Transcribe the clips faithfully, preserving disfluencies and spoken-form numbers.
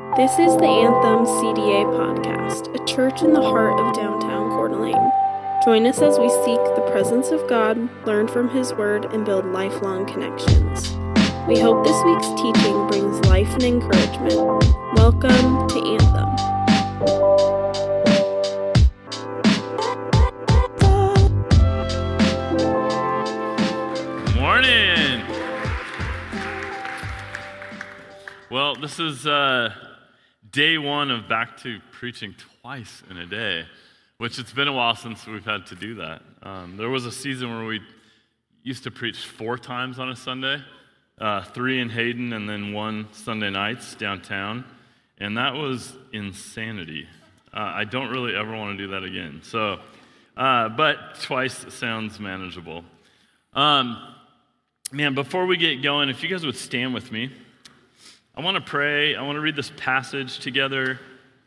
This is the Anthem C D A podcast, a church in the heart of downtown Coeur d'Alene. Join us as we seek the presence of God, learn from His Word, and build lifelong connections. We hope this week's teaching brings life and encouragement. Welcome to Anthem. Morning. Well, this is uh, day one of back to preaching twice in a day, which it's been a while since we've had to do that. Um, there was a season where we used to preach four times on a Sunday, uh, three in Hayden and then one Sunday nights downtown, and that was insanity. Uh, I don't really ever want to do that again. So, uh, but twice sounds manageable. Um, man, before we get going, if you guys would stand with me. I want to pray. I want to read this passage together.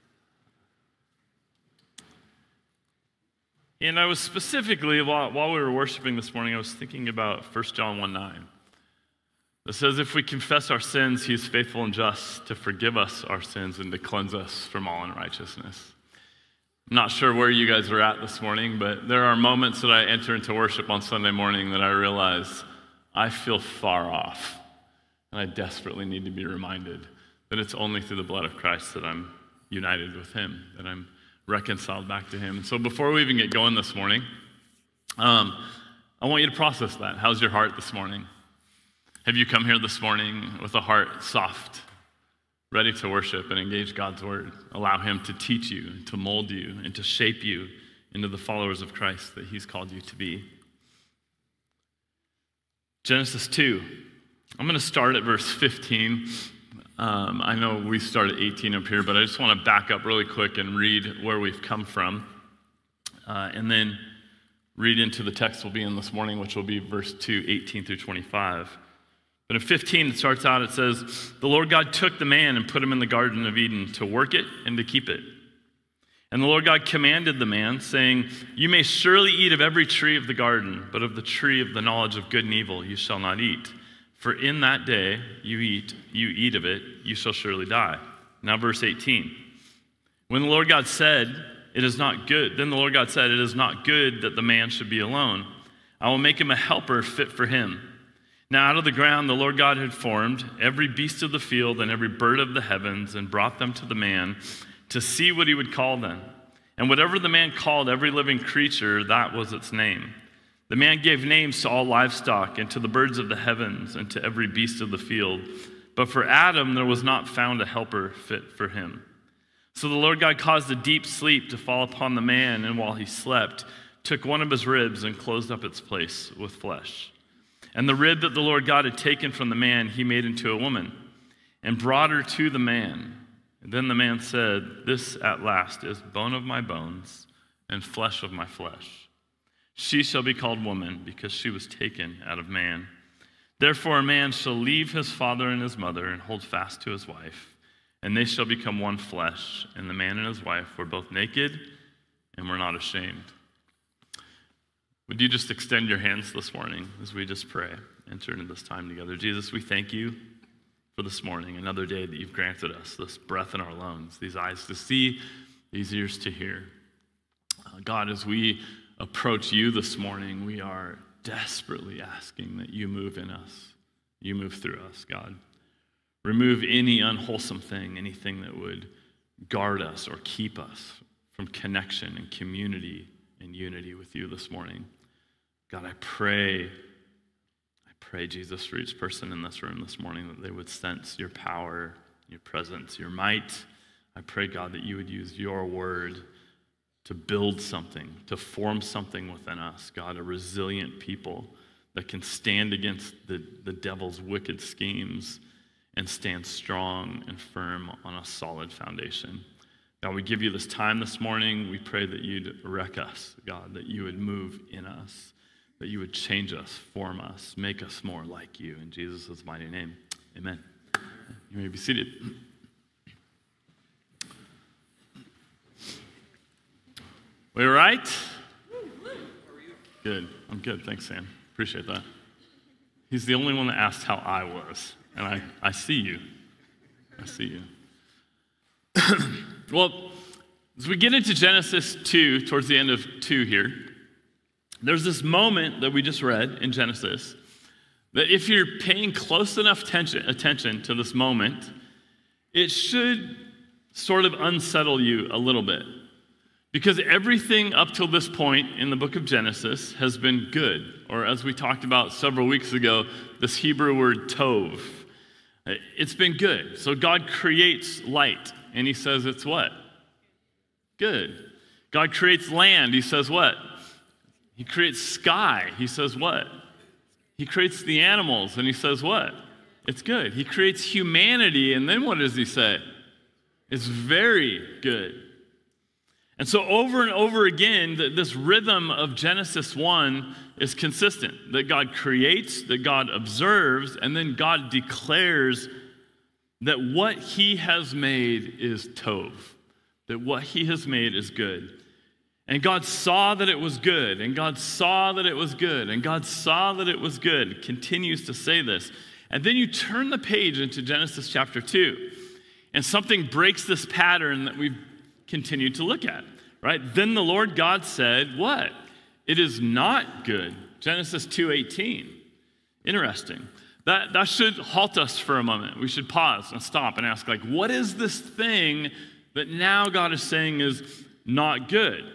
And I was specifically, while, while we were worshiping this morning, I was thinking about First John one nine. It says, if we confess our sins, He is faithful and just to forgive us our sins and to cleanse us from all unrighteousness. I'm not sure where you guys are at this morning, but there are moments that I enter into worship on Sunday morning that I realize I feel far off. And I desperately need to be reminded that it's only through the blood of Christ that I'm united with Him, that I'm reconciled back to Him. And so before we even get going this morning, um, I want you to process that. How's your heart this morning? Have you come here this morning with a heart soft, ready to worship and engage God's Word? Allow Him to teach you, to mold you, and to shape you into the followers of Christ that He's called you to be. Genesis two. I'm going to start at verse fifteen. Um, I know we start at eighteen up here, but I just want to back up really quick and read where we've come from, uh, and then read into the text we'll be in this morning, which will be verse two, eighteen through twenty-five. But in fifteen, it starts out, it says, the Lord God took the man and put him in the Garden of Eden to work it and to keep it. And the Lord God commanded the man, saying, you may surely eat of every tree of the garden, but of the tree of the knowledge of good and evil you shall not eat. For in that day you eat, you eat of it, you shall surely die. Now verse eighteen. When the Lord God said, it is not good, then the Lord God said, it is not good that the man should be alone. I will make him a helper fit for him. Now out of the ground the Lord God had formed every beast of the field and every bird of the heavens and brought them to the man to see what he would call them. And whatever the man called every living creature, that was its name. The man gave names to all livestock and to the birds of the heavens and to every beast of the field. But for Adam there was not found a helper fit for him. So the Lord God caused a deep sleep to fall upon the man, and while he slept, took one of his ribs and closed up its place with flesh. And the rib that the Lord God had taken from the man he made into a woman and brought her to the man. And then the man said, this at last is bone of my bones and flesh of my flesh. She shall be called woman, because she was taken out of man. Therefore a man shall leave his father and his mother and hold fast to his wife, and they shall become one flesh. And the man and his wife were both naked and were not ashamed. Would you just extend your hands this morning as we just pray, enter into this time together? Jesus, we thank you for this morning, another day that you've granted us, this breath in our lungs, these eyes to see, these ears to hear. Uh, God, as we approach you this morning, we are desperately asking that you move in us, you move through us, God. Remove any unwholesome thing, anything that would guard us or keep us from connection and community and unity with you this morning. God, I pray, I pray, Jesus, for each person in this room this morning that they would sense your power, your presence, your might. I pray, God, that you would use your word to build something, to form something within us, God, a resilient people that can stand against the, the devil's wicked schemes and stand strong and firm on a solid foundation. God, we give you this time this morning. We pray that you'd wreck us, God, that you would move in us, that you would change us, form us, make us more like you. In Jesus' mighty name, amen. You may be seated. We all right? Good. I'm good. Thanks, Sam. Appreciate that. He's the only one that asked how I was. And I, I see you. I see you. Well, as we get into Genesis two, towards the end of two here, there's this moment that we just read in Genesis that if you're paying close enough tension, attention to this moment, it should sort of unsettle you a little bit. Because everything up till this point in the book of Genesis has been good, or as we talked about several weeks ago, this Hebrew word tov. It's been good. So God creates light, and he says it's what? Good. God creates land, he says what? He creates sky, he says what? He creates the animals, and he says what? It's good. He creates humanity, and then what does he say? It's very good. And so over and over again, this rhythm of Genesis one is consistent, that God creates, that God observes, and then God declares that what he has made is tov, that what he has made is good. And God saw that it was good, and God saw that it was good, and God saw that it was good. It continues to say this. And then you turn the page into Genesis chapter two, and something breaks this pattern that we've continued to look at, right? Then the Lord God said, what? It is not good. Genesis two eighteen. Interesting. That, that should halt us for a moment. We should pause and stop and ask, like, what is this thing that now God is saying is not good?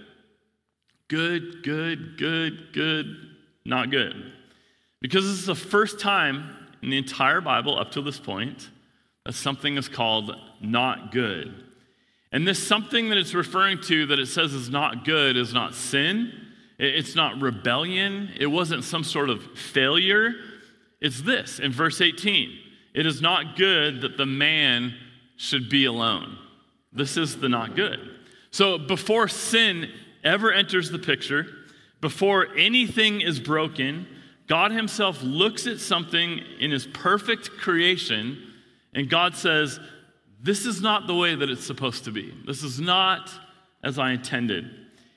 Good, good, good, good, not good. Because this is the first time in the entire Bible up to this point that something is called not good. And this something that it's referring to that it says is not good is not sin. It's not rebellion. It wasn't some sort of failure. It's this, in verse eighteen. It is not good that the man should be alone. This is the not good. So before sin ever enters the picture, before anything is broken, God himself looks at something in his perfect creation, and God says, this is not the way that it's supposed to be. This is not as I intended.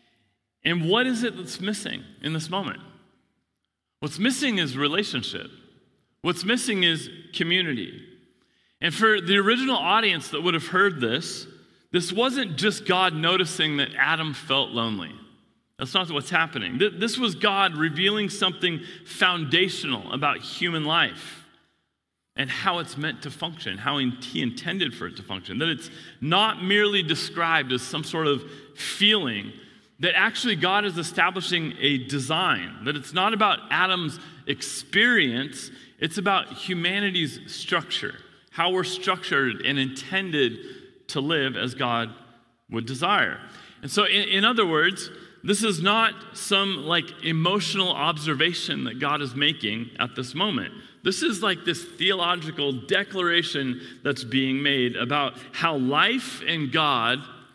And what is it that's missing in this moment? What's missing is relationship. What's missing is community. And for the original audience that would have heard this, this wasn't just God noticing that Adam felt lonely. That's not what's happening. This was God revealing something foundational about human life and how it's meant to function, how he intended for it to function. That it's not merely described as some sort of feeling, that actually God is establishing a design, that it's not about Adam's experience, it's about humanity's structure, how we're structured and intended to live as God would desire. And so, in, in other words, this is not some like emotional observation that God is making at this moment. This is like this theological declaration that's being made about how life in God,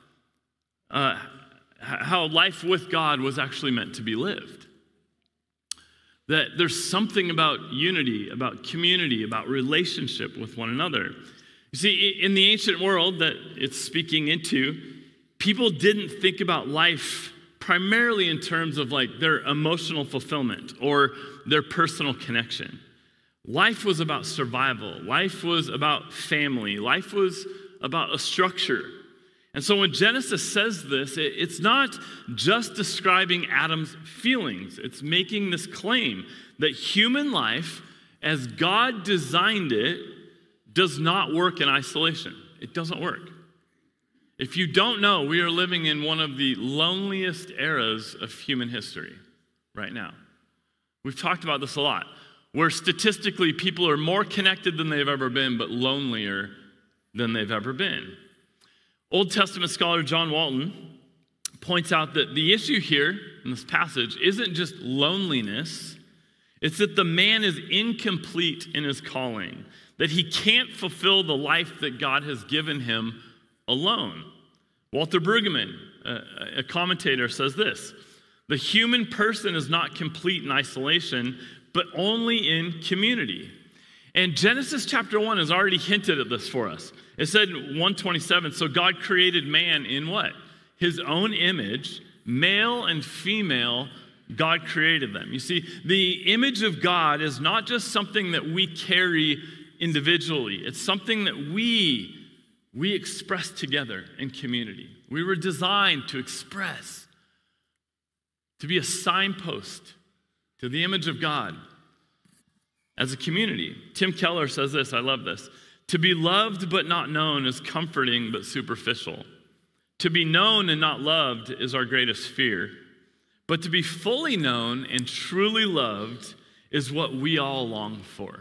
uh, how life with God was actually meant to be lived. That there's something about unity, about community, about relationship with one another. You see, in the ancient world that it's speaking into, people didn't think about life primarily in terms of like their emotional fulfillment or their personal connection. Life was about survival. Life was about family. Life was about a structure. And so when Genesis says this, it's not just describing Adam's feelings. It's making this claim that human life, as God designed it, does not work in isolation. It doesn't work. If you don't know, we are living in one of the loneliest eras of human history right now. We've talked about this a lot, where statistically people are more connected than they've ever been, but lonelier than they've ever been. Old Testament scholar John Walton points out that the issue here in this passage isn't just loneliness, it's that the man is incomplete in his calling, that he can't fulfill the life that God has given him alone. Walter Brueggemann, a commentator, says this: the human person is not complete in isolation, but only in community. And Genesis chapter one has already hinted at this for us. It said in one twenty-seven, so God created man in what? His own image, male and female, God created them. You see, the image of God is not just something that we carry individually. It's something that we we express together in community. We were designed to express, to be a signpost to the image of God as a community. Tim Keller says this, I love this. To be loved but not known is comforting but superficial. To be known and not loved is our greatest fear. But to be fully known and truly loved is what we all long for.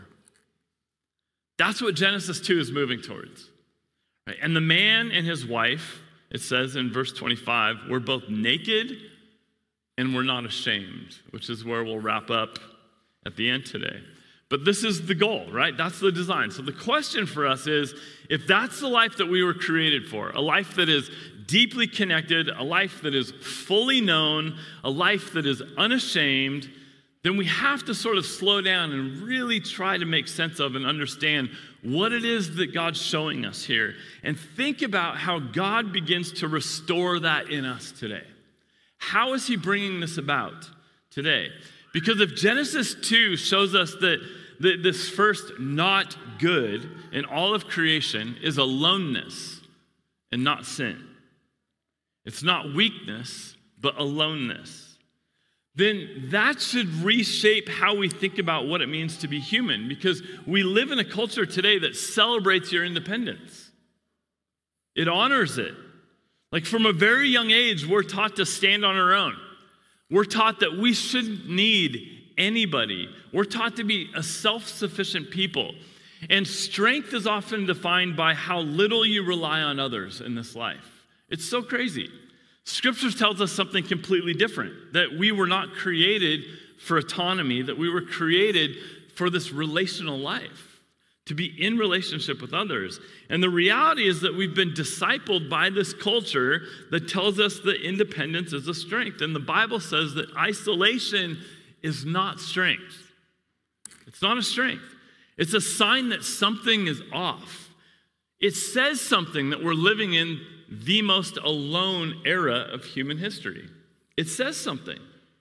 That's what Genesis two is moving towards. Right? And the man and his wife, it says in verse twenty-five, were both naked and were not ashamed, which is where we'll wrap up at the end today. But this is the goal, right? That's the design. So the question for us is, if that's the life that we were created for, a life that is deeply connected, a life that is fully known, a life that is unashamed, then we have to sort of slow down and really try to make sense of and understand what it is that God's showing us here. And think about how God begins to restore that in us today. How is he bringing this about today? Because if Genesis two shows us that, that this first not good in all of creation is aloneness and not sin, it's not weakness, but aloneness, then that should reshape how we think about what it means to be human, because we live in a culture today that celebrates your independence. It honors it. Like from a very young age, we're taught to stand on our own. We're taught that we shouldn't need anybody. We're taught to be a self-sufficient people. And strength is often defined by how little you rely on others in this life. It's so crazy. Scripture tells us something completely different, that we were not created for autonomy, that we were created for this relational life, to be in relationship with others. And the reality is that we've been discipled by this culture that tells us that independence is a strength. And the Bible says that isolation is not strength. It's not a strength. It's a sign that something is off. It says something that we're living in the most alone era of human history. It says something.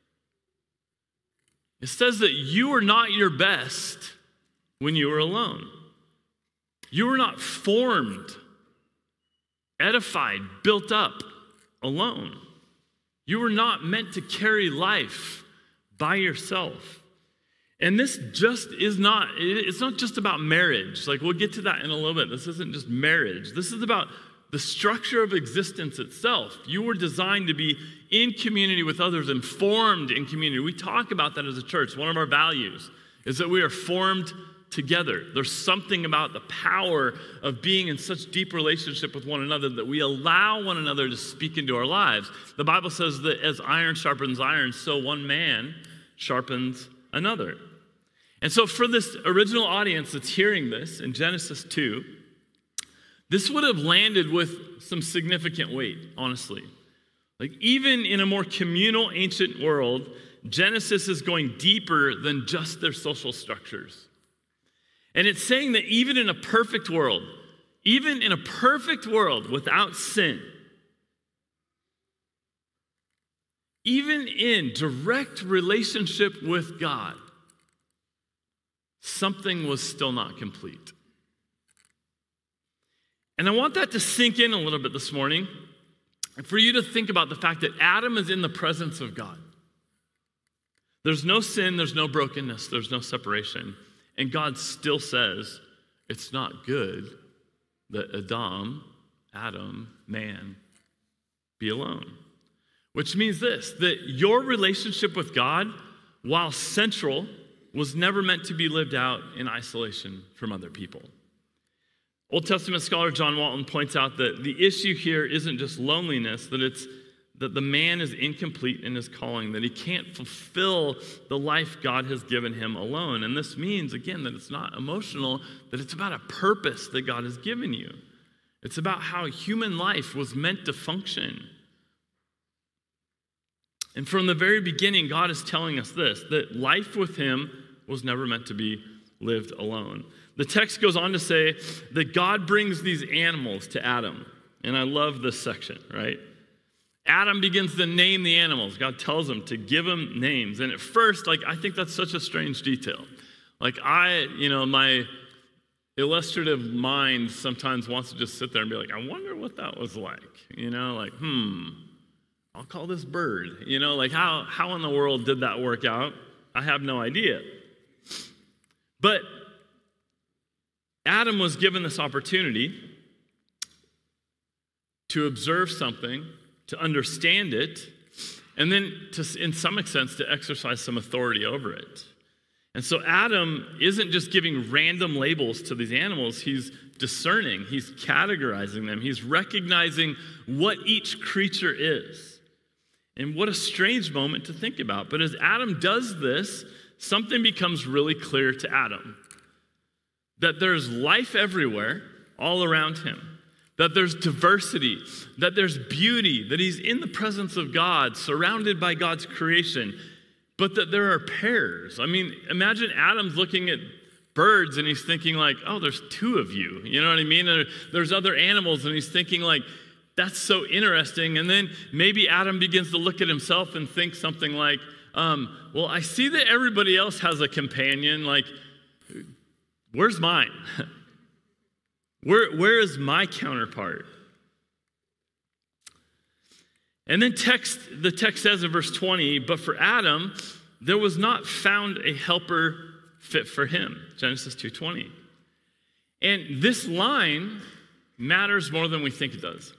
It says that you are not your best when you are alone. You are not formed, edified, built up alone. You are not meant to carry life by yourself. And this just is not, it's not just about marriage. Like, we'll get to that in a little bit. This isn't just marriage. This is about the structure of existence itself. You were designed to be in community with others and formed in community. We talk about that as a church. One of our values is that we are formed together. There's something about the power of being in such deep relationship with one another that we allow one another to speak into our lives. The Bible says that as iron sharpens iron, so one man sharpens another. And so for this original audience that's hearing this in Genesis two, this would have landed with some significant weight, honestly. Like, even in a more communal ancient world, Genesis is going deeper than just their social structures. And it's saying that even in a perfect world, even in a perfect world without sin, even in direct relationship with God, something was still not complete. And I want that to sink in a little bit this morning, and for you to think about the fact that Adam is in the presence of God. There's no sin, there's no brokenness, there's no separation. And God still says, it's not good that Adam, Adam, man, be alone. Which means this, that your relationship with God, while central, was never meant to be lived out in isolation from other people. Old Testament scholar John Walton points out that the issue here isn't just loneliness, that it's that the man is incomplete in his calling, that he can't fulfill the life God has given him alone. And this means, again, that it's not emotional, that it's about a purpose that God has given you. It's about how human life was meant to function. And from the very beginning, God is telling us this, that life with him was never meant to be lived alone. The text goes on to say that God brings these animals to Adam. And I love this section, right? Adam begins to name the animals. God tells him to give them names. And at first, like, I think that's such a strange detail. Like, I, you know, my illustrative mind sometimes wants to just sit there and be like, I wonder what that was like. You know, like, hmm, I'll call this bird. You know, like how, how in the world did that work out? I have no idea. But Adam was given this opportunity to observe something, to understand it, and then to, in some sense, to exercise some authority over it. And so Adam isn't just giving random labels to these animals. He's discerning. He's categorizing them. He's recognizing what each creature is. And what a strange moment to think about. But as Adam does this, something becomes really clear to Adam. That there's life everywhere, all around him. That there's diversity. That there's beauty. That he's in the presence of God, surrounded by God's creation. But that there are pairs. I mean, imagine Adam's looking at birds and he's thinking like, oh, there's two of you. You know what I mean? And there's other animals and he's thinking like, that's so interesting. And then maybe Adam begins to look at himself and think something like, um, well, I see that everybody else has a companion. Like, where's mine? Where, where is my counterpart? And then text, the text says in verse twenty, but for Adam, there was not found a helper fit for him. Genesis two twenty. And this line matters more than we think it does.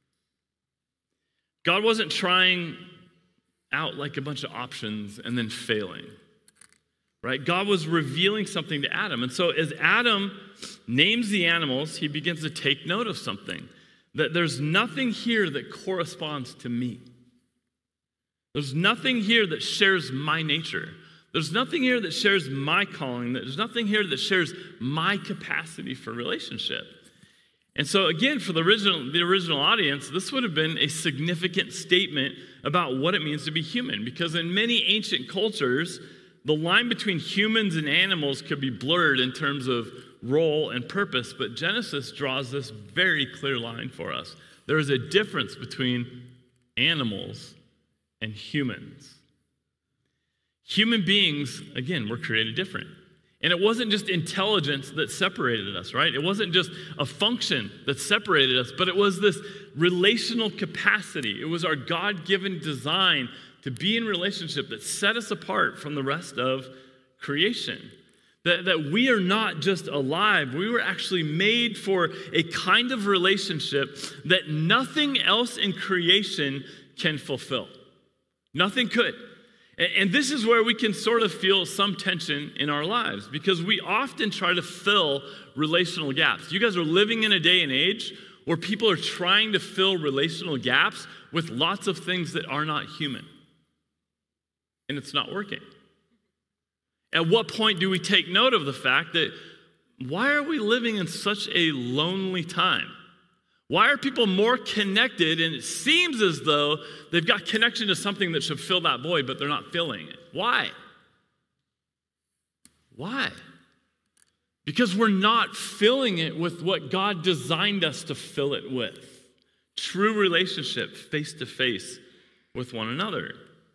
God wasn't trying out like a bunch of options and then failing, right? God was revealing something to Adam. And so as Adam names the animals, he begins to take note of something. That there's nothing here that corresponds to me. There's nothing here that shares my nature. There's nothing here that shares my calling. There's nothing here that shares my capacity for relationship. And so again, for the original, the original audience, this would have been a significant statement about what it means to be human. Because in many ancient cultures, the line between humans and animals could be blurred in terms of role and purpose, but Genesis draws this very clear line for us. There is a difference between animals and humans. Human beings, again, were created different. And it wasn't just intelligence that separated us, right? It wasn't just a function that separated us, but it was this relational capacity. It was our God-given design to be in relationship that set us apart from the rest of creation. That, that we are not just alive, we were actually made for a kind of relationship that nothing else in creation can fulfill. Nothing could. And, and this is where we can sort of feel some tension in our lives because we often try to fill relational gaps. You guys are living in a day and age where people are trying to fill relational gaps with lots of things that are not human. And it's not working. At what point do we take note of the fact that why are we living in such a lonely time? Why are people more connected and it seems as though they've got connection to something that should fill that void, but they're not filling it? Why? Why? Because we're not filling it with what God designed us to fill it with. True relationship, face to face with one another.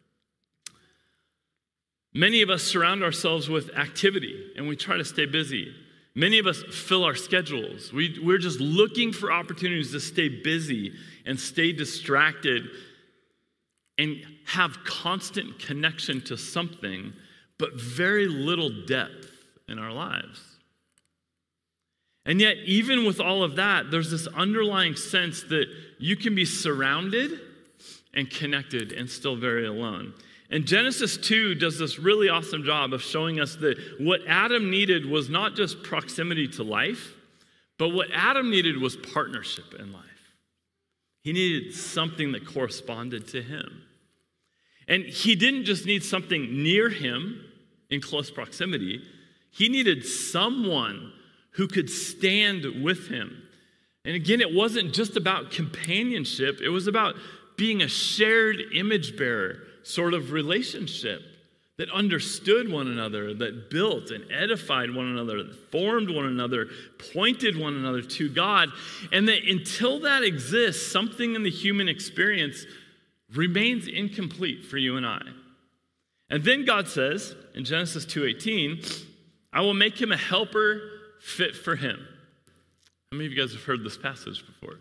Many of us surround ourselves with activity, and we try to stay busy. Many of us fill our schedules. We, we're just looking for opportunities to stay busy and stay distracted and have constant connection to something, but very little depth in our lives. And yet, even with all of that, there's this underlying sense that you can be surrounded and connected and still very alone. And Genesis two does this really awesome job of showing us that what Adam needed was not just proximity to life, but what Adam needed was partnership in life. He needed something that corresponded to him. And he didn't just need something near him in close proximity. He needed someone who could stand with him. And again, it wasn't just about companionship. It was about being a shared image bearer sort of relationship that understood one another, that built and edified one another, that formed one another, pointed one another to God. And that until that exists, something in the human experience remains incomplete for you and I. And then God says in Genesis two eighteen, I will make him a helper fit for him. How many of you guys have heard this passage before?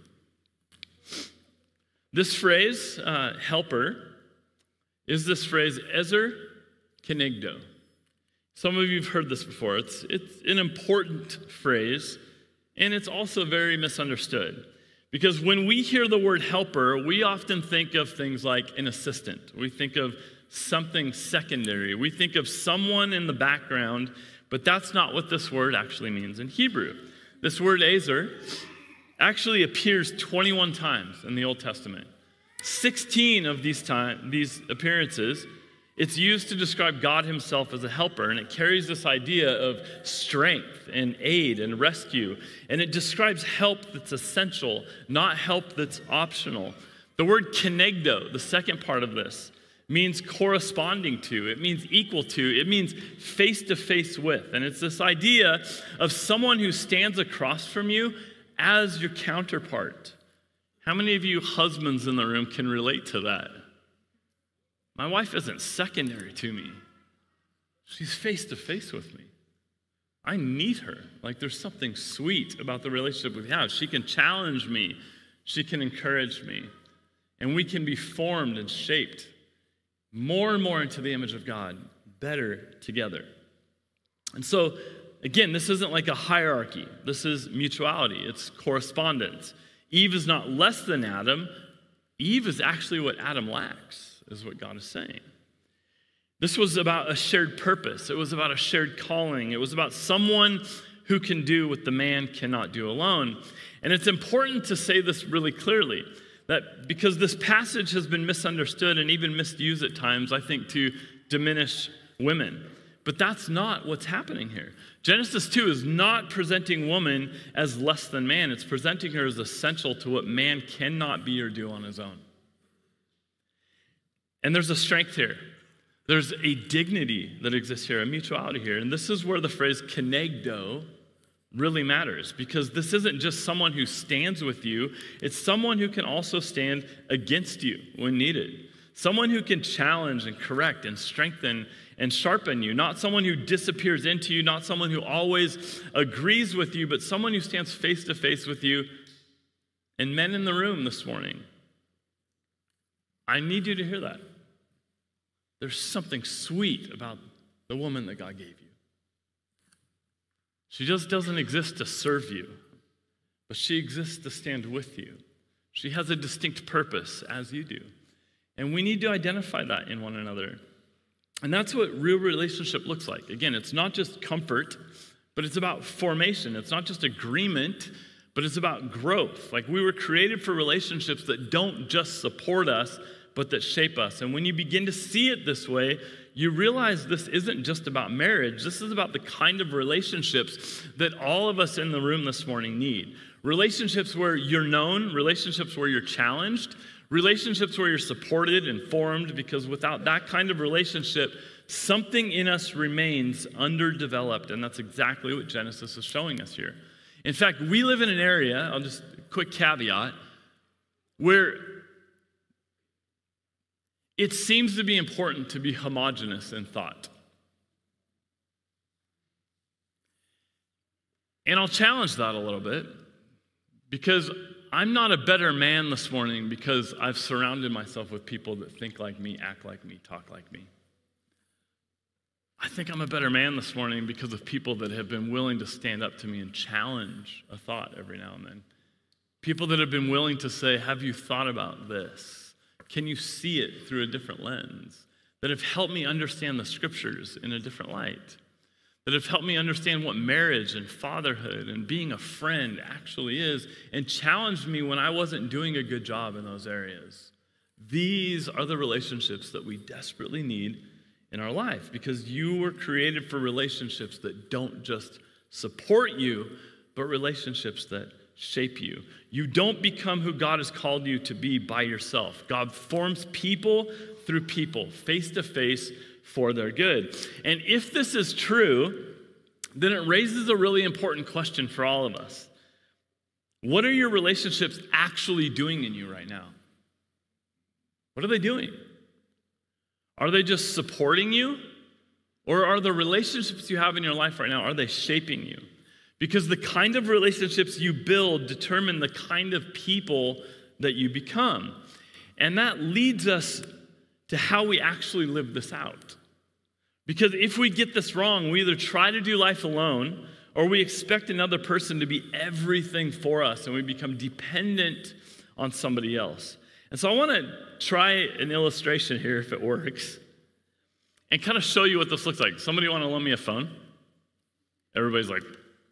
This phrase, uh, helper, is this phrase, ezer kenegdo. Some of you have heard this before. It's, it's an important phrase, and it's also very misunderstood. Because when we hear the word helper, we often think of things like an assistant. We think of something secondary. We think of someone in the background, but that's not what this word actually means in Hebrew. This word ezer actually appears twenty-one times in the Old Testament. sixteen of these time, these appearances, it's used to describe God himself as a helper, and it carries this idea of strength and aid and rescue, and it describes help that's essential, not help that's optional. The word kenegdo, the second part of this, means corresponding to, it means equal to, it means face-to-face with, and it's this idea of someone who stands across from you as your counterpart. How many of you husbands in the room can relate to that? My wife isn't secondary to me. She's face-to-face with me. I need her. Like, there's something sweet about the relationship we have. She can challenge me. She can encourage me. And we can be formed and shaped more and more into the image of God, better together. And so, again, this isn't like a hierarchy. This is mutuality. It's correspondence. Eve is not less than Adam. Eve is actually what Adam lacks, is what God is saying. This was about a shared purpose. It was about a shared calling. It was about someone who can do what the man cannot do alone. And it's important to say this really clearly, that because this passage has been misunderstood and even misused at times, I think, to diminish women. But that's not what's happening here. Genesis two is not presenting woman as less than man. It's presenting her as essential to what man cannot be or do on his own. And there's a strength here. There's a dignity that exists here, a mutuality here. And this is where the phrase kenegdo really matters, because this isn't just someone who stands with you. It's someone who can also stand against you when needed. Someone who can challenge and correct and strengthen and sharpen you. Not someone who disappears into you, not someone who always agrees with you, but someone who stands face to face with you. And men in the room this morning, I need you to hear that. There's something sweet about the woman that God gave you. She just doesn't exist to serve you, but she exists to stand with you. She has a distinct purpose, as you do. And we need to identify that in one another. And that's what real relationship looks like. Again, it's not just comfort, but it's about formation. It's not just agreement, but it's about growth. Like, we were created for relationships that don't just support us, but that shape us. And when you begin to see it this way, you realize this isn't just about marriage. This is about the kind of relationships that all of us in the room this morning need. Relationships where you're known, relationships where you're challenged, relationships where you're supported and formed, because without that kind of relationship, something in us remains underdeveloped, and that's exactly what Genesis is showing us here. In fact, we live in an area, I'll just, quick caveat, where it seems to be important to be homogenous in thought. And I'll challenge that a little bit, because I'm not a better man this morning because I've surrounded myself with people that think like me, act like me, talk like me. I think I'm a better man this morning because of people that have been willing to stand up to me and challenge a thought every now and then. People that have been willing to say, have you thought about this? Can you see it through a different lens? That have helped me understand the scriptures in a different light. That have helped me understand what marriage and fatherhood and being a friend actually is, and challenged me when I wasn't doing a good job in those areas. These are the relationships that we desperately need in our life, because you were created for relationships that don't just support you, but relationships that shape you. You don't become who God has called you to be by yourself. God forms people through people, face to face, for their good. And if this is true, then it raises a really important question for all of us. What are your relationships actually doing in you right now? What are they doing? Are they just supporting you? Or are the relationships you have in your life right now, are they shaping you? Because the kind of relationships you build determine the kind of people that you become. And that leads us to how we actually live this out. Because if we get this wrong, we either try to do life alone, or we expect another person to be everything for us, and we become dependent on somebody else. And so I want to try an illustration here, if it works, and kind of show you what this looks like. Somebody want to loan me a phone? Everybody's like,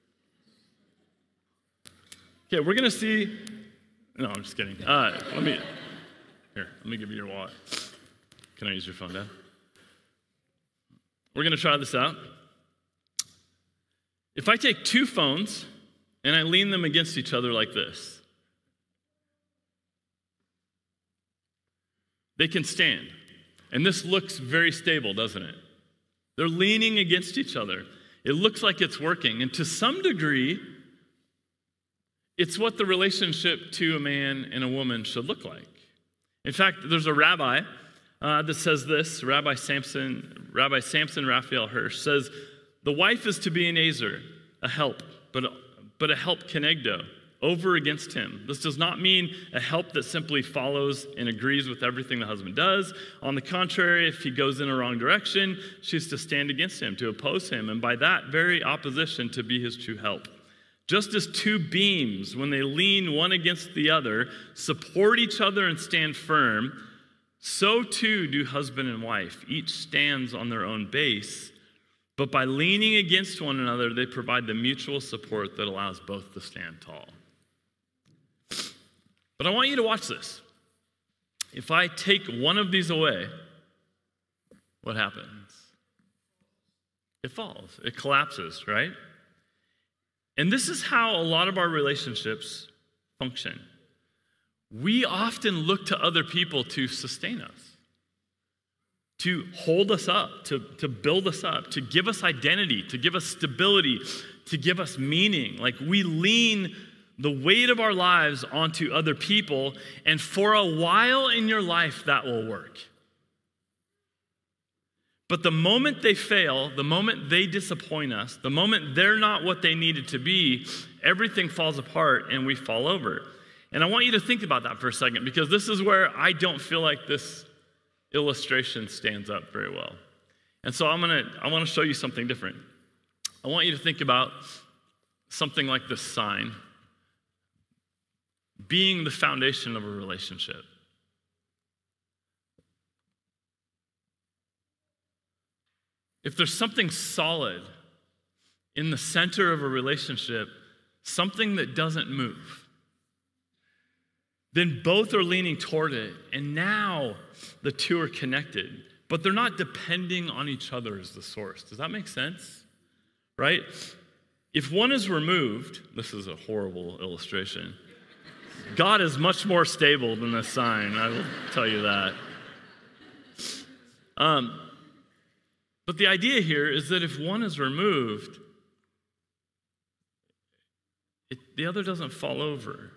okay, we're going to see. No, I'm just kidding. Uh, let me, here, let me give you your wallet. Can I use your phone, Dad? We're going to try this out. If I take two phones and I lean them against each other like this, they can stand. And this looks very stable, doesn't it? They're leaning against each other. It looks like it's working. And to some degree, it's what the relationship to a man and a woman should look like. In fact, there's a rabbi uh, that says this, Rabbi Samson, Rabbi Samson Raphael Hirsch says, the wife is to be an azer, a help, but a, but a help kenegdo, over against him. This does not mean a help that simply follows and agrees with everything the husband does. On the contrary, if he goes in a wrong direction, she's to stand against him, to oppose him, and by that very opposition to be his true help. Just as two beams, when they lean one against the other, support each other and stand firm, so too do husband and wife. Each stands on their own base, but by leaning against one another, they provide the mutual support that allows both to stand tall. But I want you to watch this. If I take one of these away, what happens? It falls. It collapses, right? And this is how a lot of our relationships function. We often look to other people to sustain us, to hold us up, to, to build us up, to give us identity, to give us stability, to give us meaning. Like we lean the weight of our lives onto other people, and for a while in your life, that will work. But the moment they fail, the moment they disappoint us, the moment they're not what they needed to be, everything falls apart and we fall over. And I want you to think about that for a second, because this is where I don't feel like this illustration stands up very well. And so I'm gonna, I want to show you something different. I want you to think about something like this sign being the foundation of a relationship. If there's something solid in the center of a relationship, something that doesn't move, then both are leaning toward it, and now the two are connected, but they're not depending on each other as the source. Does that make sense? Right? If one is removed, this is a horrible illustration. God is much more stable than this sign, I will tell you that. Um, but the idea here is that if one is removed, it, the other doesn't fall over.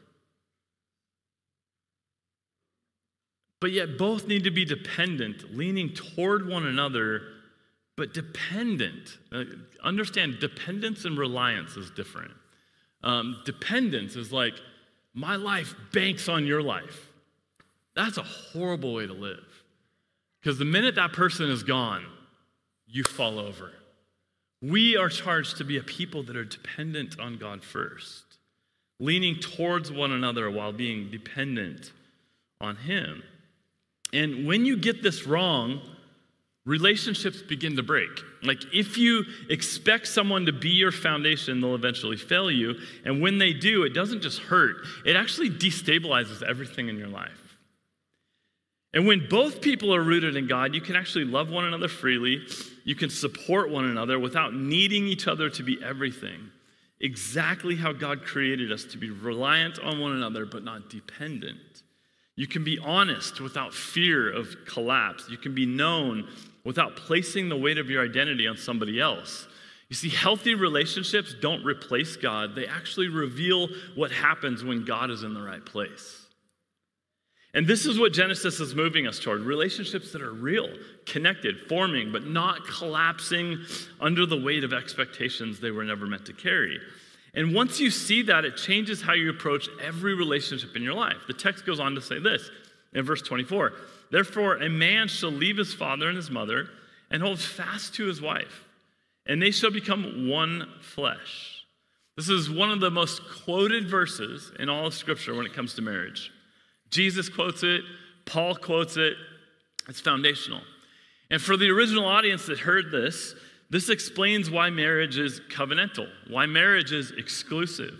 But yet both need to be dependent, leaning toward one another, but dependent. Uh, understand, dependence and reliance is different. Um, dependence is like, my life banks on your life. That's a horrible way to live. Because the minute that person is gone, you fall over. We are charged to be a people that are dependent on God first, leaning towards one another while being dependent on Him. And when you get this wrong, relationships begin to break. Like if you expect someone to be your foundation, they'll eventually fail you. And when they do, it doesn't just hurt, it actually destabilizes everything in your life. And when both people are rooted in God, you can actually love one another freely. You can support one another without needing each other to be everything. Exactly how God created us, to be reliant on one another, but not dependent. You can be honest without fear of collapse. You can be known without placing the weight of your identity on somebody else. You see, healthy relationships don't replace God. They actually reveal what happens when God is in the right place. And this is what Genesis is moving us toward. Relationships that are real, connected, forming, but not collapsing under the weight of expectations they were never meant to carry. And once you see that, it changes how you approach every relationship in your life. The text goes on to say this in verse twenty-four. Therefore, a man shall leave his father and his mother and hold fast to his wife, and they shall become one flesh. This is one of the most quoted verses in all of Scripture when it comes to marriage. Jesus quotes it, Paul quotes it. It's foundational. And for the original audience that heard this, this explains why marriage is covenantal, why marriage is exclusive,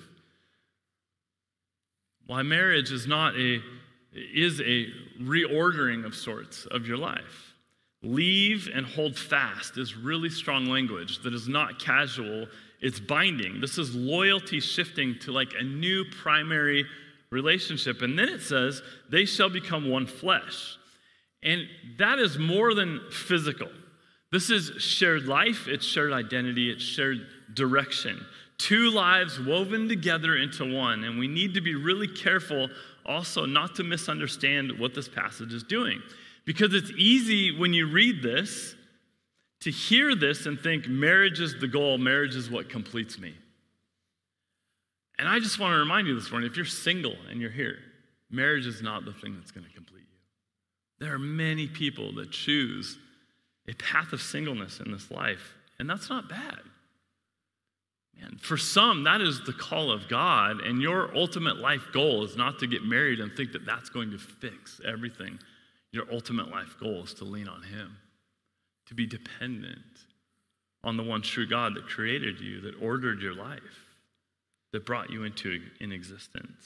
why marriage is not a is a reordering of sorts of your life. Leave and hold fast is really strong language that is not casual, it's binding. This is loyalty shifting to like a new primary relationship. And then it says, they shall become one flesh. And that is more than physical. This is shared life, it's shared identity, it's shared direction. Two lives woven together into one. And we need to be really careful also not to misunderstand what this passage is doing. Because it's easy when you read this to hear this and think marriage is the goal, marriage is what completes me. And I just want to remind you this morning, if you're single and you're here, marriage is not the thing that's going to complete you. There are many people that choose a path of singleness in this life, and that's not bad. Man, for some, that is the call of God, and your ultimate life goal is not to get married and think that that's going to fix everything. Your ultimate life goal is to lean on Him, to be dependent on the one true God that created you, that ordered your life, that brought you into in existence.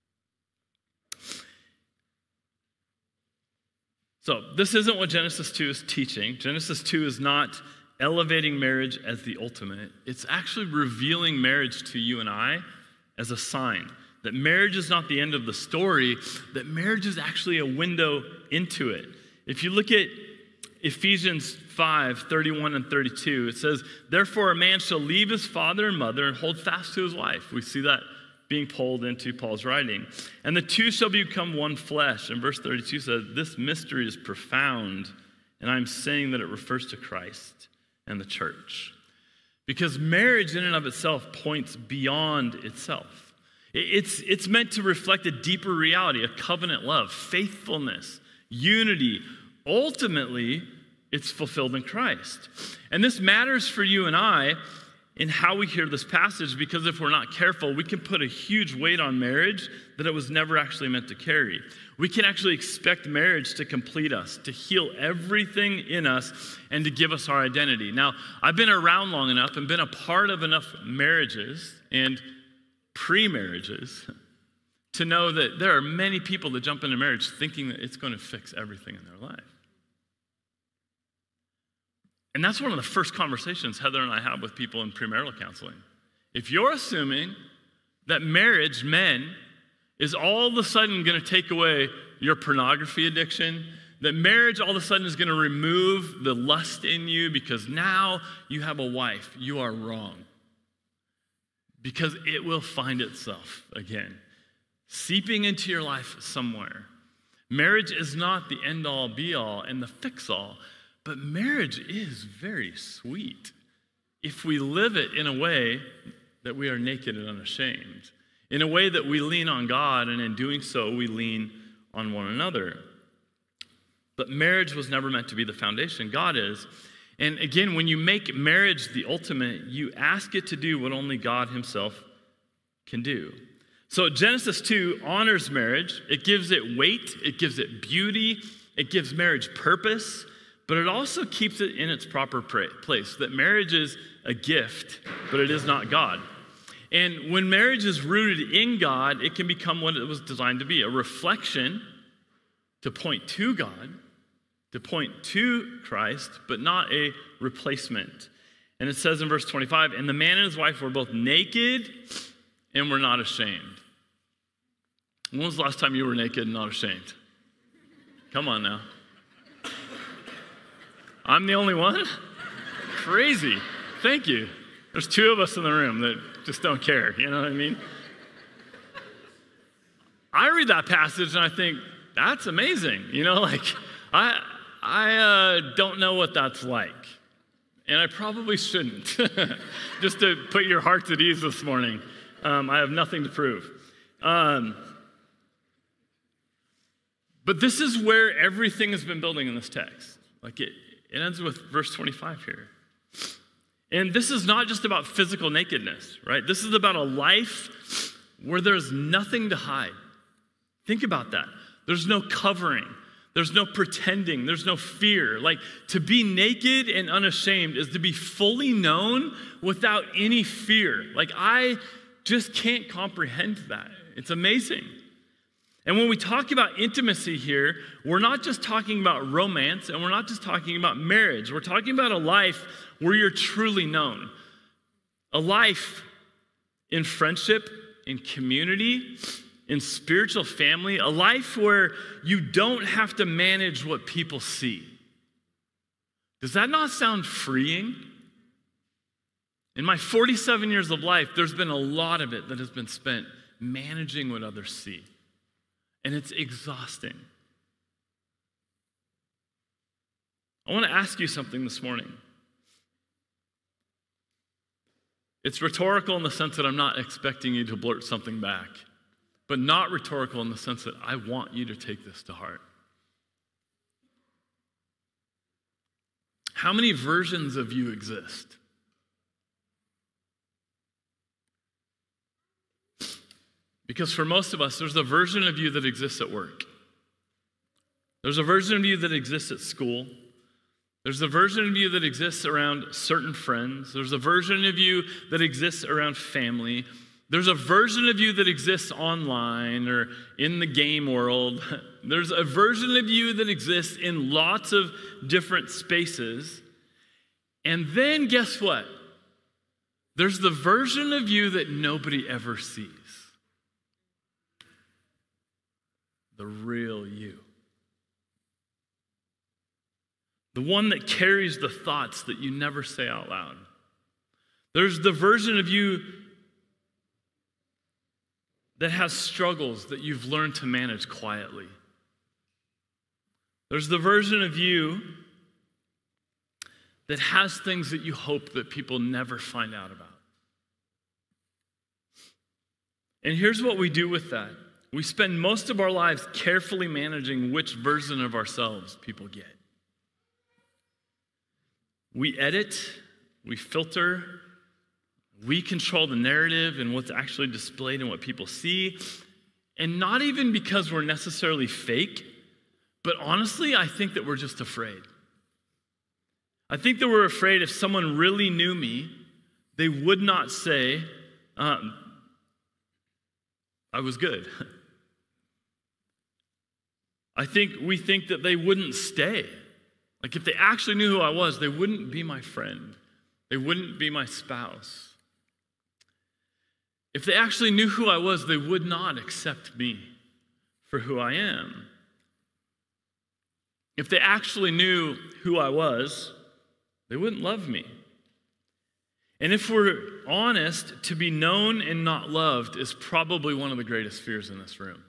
So this isn't what Genesis two is teaching. Genesis two is not elevating marriage as the ultimate. It's actually revealing marriage to you and I as a sign that marriage is not the end of the story, that marriage is actually a window into it. If you look at Ephesians five, thirty-one and thirty-two, it says, therefore a man shall leave his father and mother and hold fast to his wife. We see that being pulled into Paul's writing. And the two shall become one flesh. And verse thirty-two says, this mystery is profound, and I'm saying that it refers to Christ and the church. Because marriage in and of itself points beyond itself. It's, it's meant to reflect a deeper reality, a covenant love, faithfulness, unity. Ultimately, it's fulfilled in Christ. And this matters for you and I in how we hear this passage, because if we're not careful, we can put a huge weight on marriage that it was never actually meant to carry. We can actually expect marriage to complete us, to heal everything in us, and to give us our identity. Now, I've been around long enough and been a part of enough marriages and pre-marriages to know that there are many people that jump into marriage thinking that it's going to fix everything in their life. And that's one of the first conversations Heather and I have with people in premarital counseling. If you're assuming that marriage, men, is all of a sudden going to take away your pornography addiction, that marriage all of a sudden is going to remove the lust in you because now you have a wife, you are wrong. Because it will find itself again, seeping into your life somewhere. Marriage is not the end-all, be-all, and the fix-all. But marriage is very sweet if we live it in a way that we are naked and unashamed, in a way that we lean on God, and in doing so, we lean on one another. But marriage was never meant to be the foundation. God is. And again, when you make marriage the ultimate, you ask it to do what only God Himself can do. So Genesis two honors marriage. It gives it weight. It gives it beauty. It gives marriage purpose. But it also keeps it in its proper place, that marriage is a gift, but it is not God. And when marriage is rooted in God, it can become what it was designed to be, a reflection to point to God, to point to Christ, but not a replacement. And it says in verse twenty-five, and the man and his wife were both naked and were not ashamed. When was the last time you were naked and not ashamed? Come on now. I'm the only one? Crazy. Thank you. There's two of us in the room that just don't care. You know what I mean? I read that passage and I think, that's amazing. You know, like, I I uh, don't know what that's like. And I probably shouldn't. Just to put your hearts at ease this morning. Um, I have nothing to prove. Um, but this is where everything has been building in this text. Like it, it ends with verse twenty-five here. And this is not just about physical nakedness, right? This is about a life where there's nothing to hide. Think about that. There's no covering. There's no pretending. There's no fear. Like, to be naked and unashamed is to be fully known without any fear. Like, I just can't comprehend that. It's amazing. And when we talk about intimacy here, we're not just talking about romance, and we're not just talking about marriage. We're talking about a life where you're truly known. A life in friendship, in community, in spiritual family, a life where you don't have to manage what people see. Does that not sound freeing? In my forty-seven years of life, there's been a lot of it that has been spent managing what others see. And it's exhausting. I want to ask you something this morning. It's rhetorical in the sense that I'm not expecting you to blurt something back, but not rhetorical in the sense that I want you to take this to heart. How many versions of you exist? Because for most of us, there's a version of you that exists at work. There's a version of you that exists at school. There's a version of you that exists around certain friends. There's a version of you that exists around family. There's a version of you that exists online or in the game world. There's a version of you that exists in lots of different spaces. And then guess what? There's the version of you that nobody ever sees. The real you. The one that carries the thoughts that you never say out loud. There's the version of you that has struggles that you've learned to manage quietly. There's the version of you that has things that you hope that people never find out about. And here's what we do with that. We spend most of our lives carefully managing which version of ourselves people get. We edit, we filter, we control the narrative and what's actually displayed and what people see. And not even because we're necessarily fake, but honestly, I think that we're just afraid. I think that we're afraid if someone really knew me, they would not say, um, I was good. I think we think that they wouldn't stay. Like if they actually knew who I was, they wouldn't be my friend. They wouldn't be my spouse. If they actually knew who I was, they would not accept me for who I am. If they actually knew who I was, they wouldn't love me. And if we're honest, to be known and not loved is probably one of the greatest fears in this room.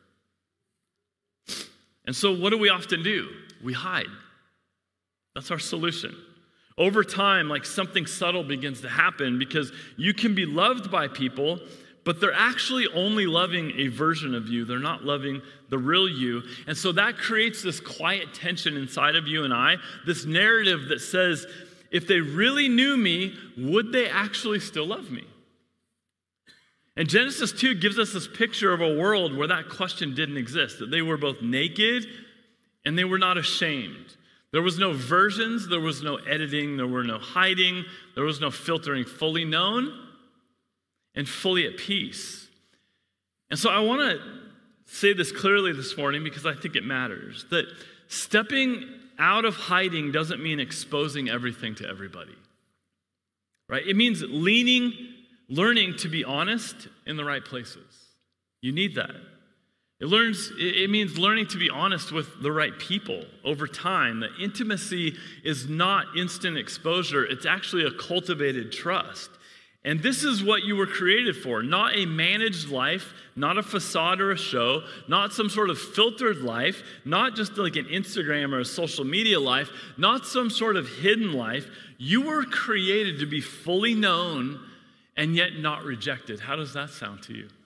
And so what do we often do? We hide. That's our solution. Over time, like something subtle begins to happen because you can be loved by people, but they're actually only loving a version of you. They're not loving the real you. And so that creates this quiet tension inside of you and I, this narrative that says, if they really knew me, would they actually still love me? And Genesis two gives us this picture of a world where that question didn't exist, that they were both naked and they were not ashamed. There was no versions, there was no editing, there were no hiding, there was no filtering, fully known and fully at peace. And so I want to say this clearly this morning because I think it matters, that stepping out of hiding doesn't mean exposing everything to everybody, right? It means leaning, learning to be honest in the right places. You need that. It learns. It means learning to be honest with the right people over time. That intimacy is not instant exposure. It's actually a cultivated trust. And this is what you were created for. Not a managed life, not a facade or a show, not some sort of filtered life, not just like an Instagram or a social media life, not some sort of hidden life. You were created to be fully known and yet not rejected. How does that sound to you?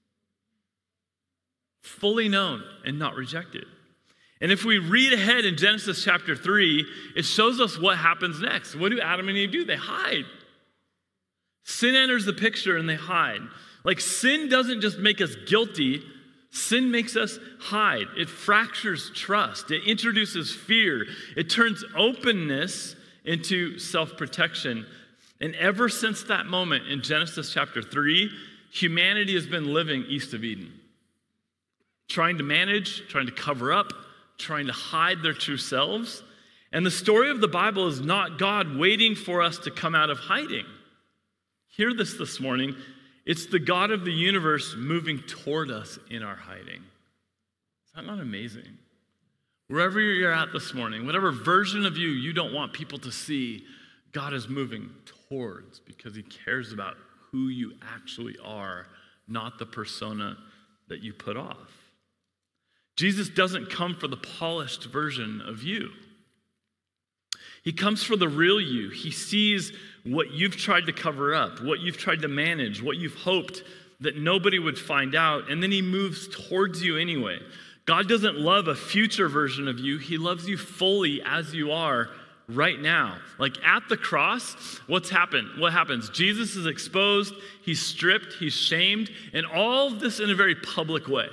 Fully known and not rejected. And if we read ahead in Genesis chapter three, it shows us what happens next. What do Adam and Eve do? They hide. Sin enters the picture and they hide. Like, sin doesn't just make us guilty, sin makes us hide. It fractures trust. It introduces fear. It turns openness into self-protection. And ever since that moment in Genesis chapter three, humanity has been living east of Eden. Trying to manage, trying to cover up, trying to hide their true selves. And the story of the Bible is not God waiting for us to come out of hiding. Hear this this morning. It's the God of the universe moving toward us in our hiding. Is that not amazing? Wherever you're at this morning, whatever version of you you don't want people to see, God is moving towards because he cares about who you actually are, not the persona that you put off. Jesus doesn't come for the polished version of you. He comes for the real you. He sees what you've tried to cover up, what you've tried to manage, what you've hoped that nobody would find out, and then he moves towards you anyway. God doesn't love a future version of you. He loves you fully as you are right now. Like at the cross, what's happened? What happens? Jesus is exposed, he's stripped, he's shamed, and all of this in a very public way.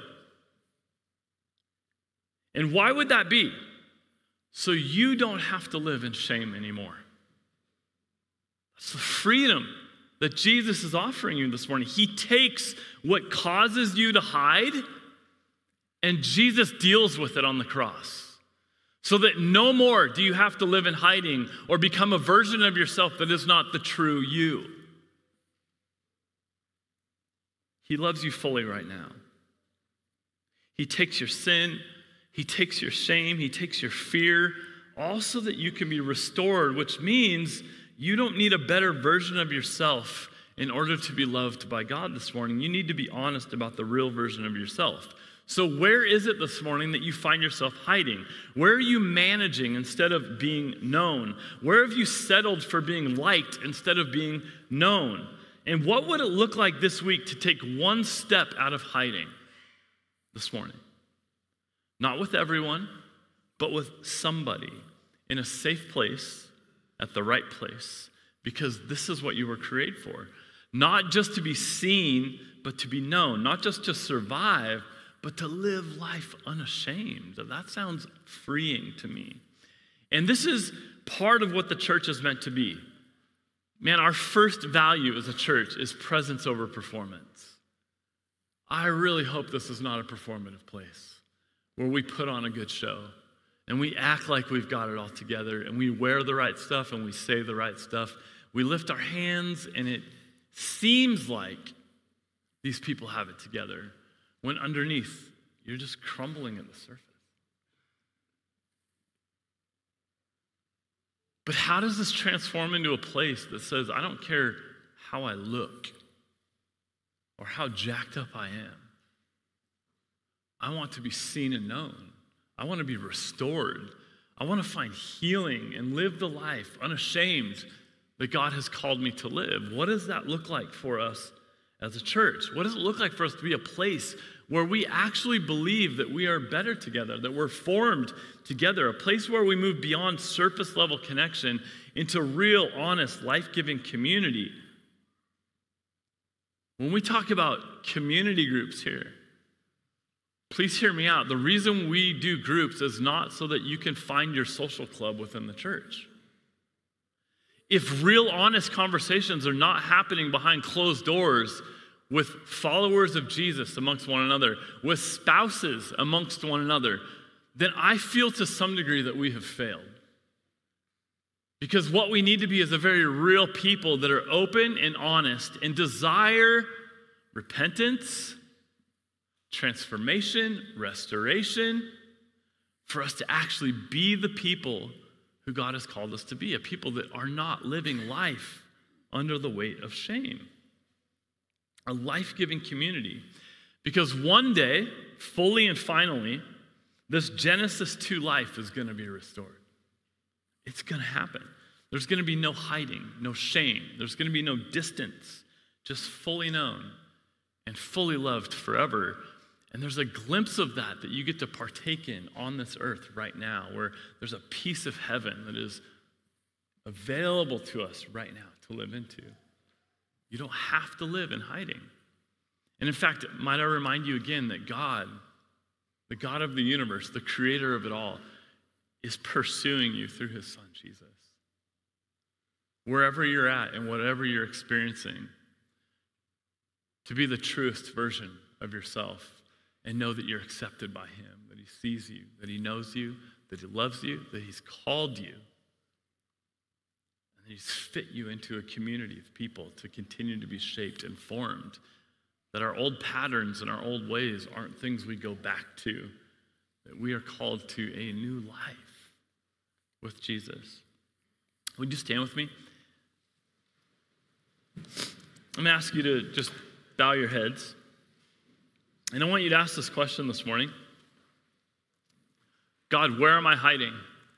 And why would that be? So you don't have to live in shame anymore. That's the freedom that Jesus is offering you this morning. He takes what causes you to hide, and Jesus deals with it on the cross. So that no more do you have to live in hiding or become a version of yourself that is not the true you. He loves you fully right now. He takes your sin, he takes your shame, he takes your fear, all so that you can be restored, which means you don't need a better version of yourself in order to be loved by God this morning. You need to be honest about the real version of yourself. So where is it this morning that you find yourself hiding? Where are you managing instead of being known? Where have you settled for being liked instead of being known? And what would it look like this week to take one step out of hiding this morning? Not with everyone, but with somebody in a safe place at the right place, because this is what you were created for. Not just to be seen, but to be known. Not just to survive, but to live life unashamed. That sounds freeing to me. And this is part of what the church is meant to be. Man, our first value as a church is presence over performance. I really hope this is not a performative place where we put on a good show and we act like we've got it all together and we wear the right stuff and we say the right stuff. We lift our hands and it seems like these people have it together, when underneath, you're just crumbling at the surface. But how does this transform into a place that says, I don't care how I look or how jacked up I am. I want to be seen and known. I want to be restored. I want to find healing and live the life unashamed that God has called me to live. What does that look like for us as a church? What does it look like for us to be a place where we actually believe that we are better together, that we're formed together, a place where we move beyond surface level connection into real, honest, life-giving community? When we talk about community groups here, please hear me out. The reason we do groups is not so that you can find your social club within the church. If real, honest conversations are not happening behind closed doors with followers of Jesus amongst one another, with spouses amongst one another, then I feel to some degree that we have failed. Because what we need to be is a very real people that are open and honest and desire repentance, transformation, restoration, for us to actually be the people who God has called us to be, a people that are not living life under the weight of shame. A life-giving community. Because one day, fully and finally, this Genesis two life is going to be restored. It's going to happen. There's going to be no hiding, no shame. There's going to be no distance, just fully known and fully loved forever. And there's a glimpse of that that you get to partake in on this earth right now, where there's a piece of heaven that is available to us right now to live into. You don't have to live in hiding. And in fact, might I remind you again that God, the God of the universe, the creator of it all, is pursuing you through his son, Jesus. Wherever you're at and whatever you're experiencing, to be the truest version of yourself and know that you're accepted by him, that he sees you, that he knows you, that he loves you, that he's called you, and that he's fit you into a community of people to continue to be shaped and formed, that our old patterns and our old ways aren't things we go back to, that we are called to a new life with Jesus. Would you stand with me? I'm going to ask you to just bow your heads. And I want you to ask this question this morning. God, where am I hiding?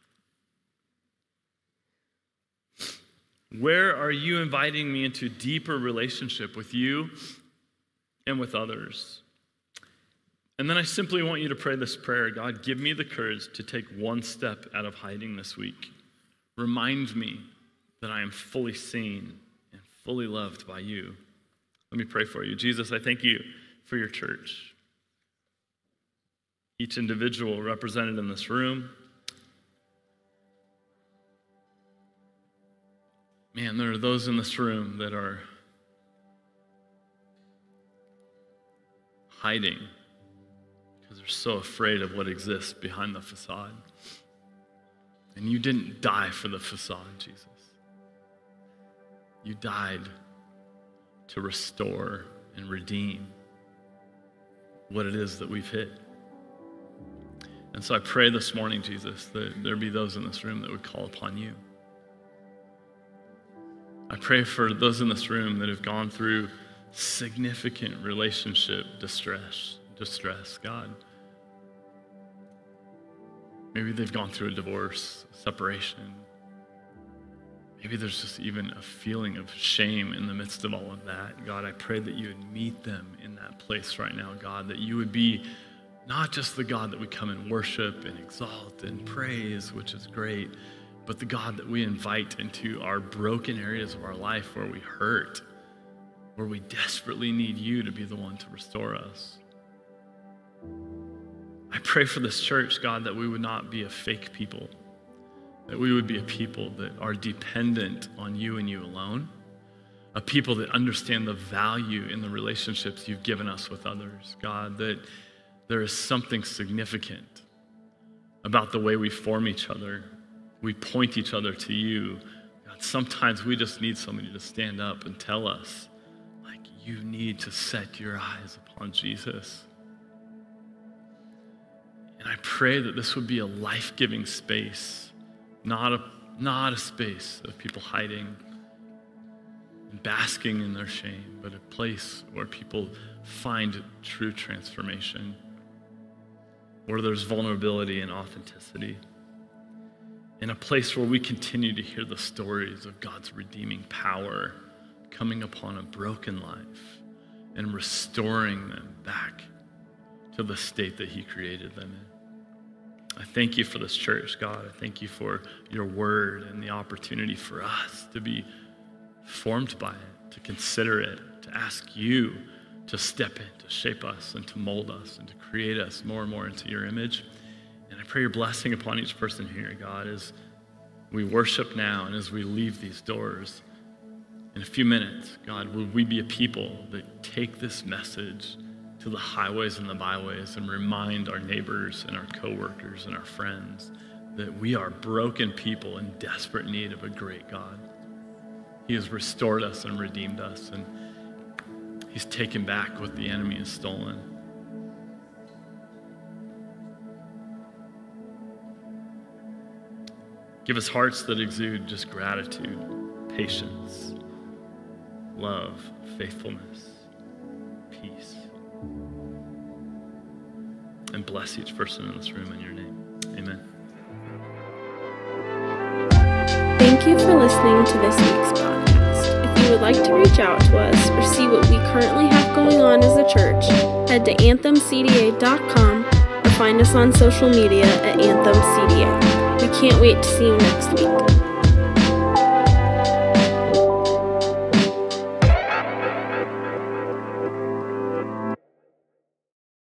Where are you inviting me into deeper relationship with you and with others? And then I simply want you to pray this prayer. God, give me the courage to take one step out of hiding this week. Remind me that I am fully seen and fully loved by you. Let me pray for you. Jesus, I thank you for your church. Each individual represented in this room. Man, there are those in this room that are hiding because they're so afraid of what exists behind the facade. And you didn't die for the facade, Jesus. You died to restore and redeem what it is that we've hit. And so I pray this morning, Jesus, that there be those in this room that would call upon you. I pray for those in this room that have gone through significant relationship distress, distress, God. Maybe they've gone through a divorce, separation. Maybe there's just even a feeling of shame in the midst of all of that. God, I pray that you would meet them in that place right now, God, that you would be not just the God that we come and worship and exalt and praise, which is great, but the God that we invite into our broken areas of our life where we hurt, where we desperately need you to be the one to restore us. I pray for this church, God, that we would not be a fake people, that we would be a people that are dependent on you and you alone, a people that understand the value in the relationships you've given us with others. God, that there is something significant about the way we form each other. We point each other to you. God, sometimes we just need somebody to stand up and tell us, like, you need to set your eyes upon Jesus. And I pray that this would be a life-giving space, not a, not a space of people hiding and basking in their shame, but a place where people find true transformation, where there's vulnerability and authenticity, in a place where we continue to hear the stories of God's redeeming power coming upon a broken life and restoring them back to the state that he created them in. I thank you for this church, God. I thank you for your word and the opportunity for us to be formed by it, to consider it, to ask you to step in, to shape us and to mold us and to create us more and more into your image. And I pray your blessing upon each person here, God, as we worship now and as we leave these doors in a few minutes. God, would we be a people that take this message to the highways and the byways and remind our neighbors and our coworkers and our friends that we are broken people in desperate need of a great God. He has restored us and redeemed us, and he's taken back what the enemy has stolen. Give us hearts that exude just gratitude, patience, love, faithfulness, peace. And bless each person in this room in your name. Amen. Thank you for listening to this week's podcast. If you you would like to reach out to us or see what we currently have going on as a church, head to anthem c d a dot com or find us on social media at anthem c d a. We can't wait to see you next week.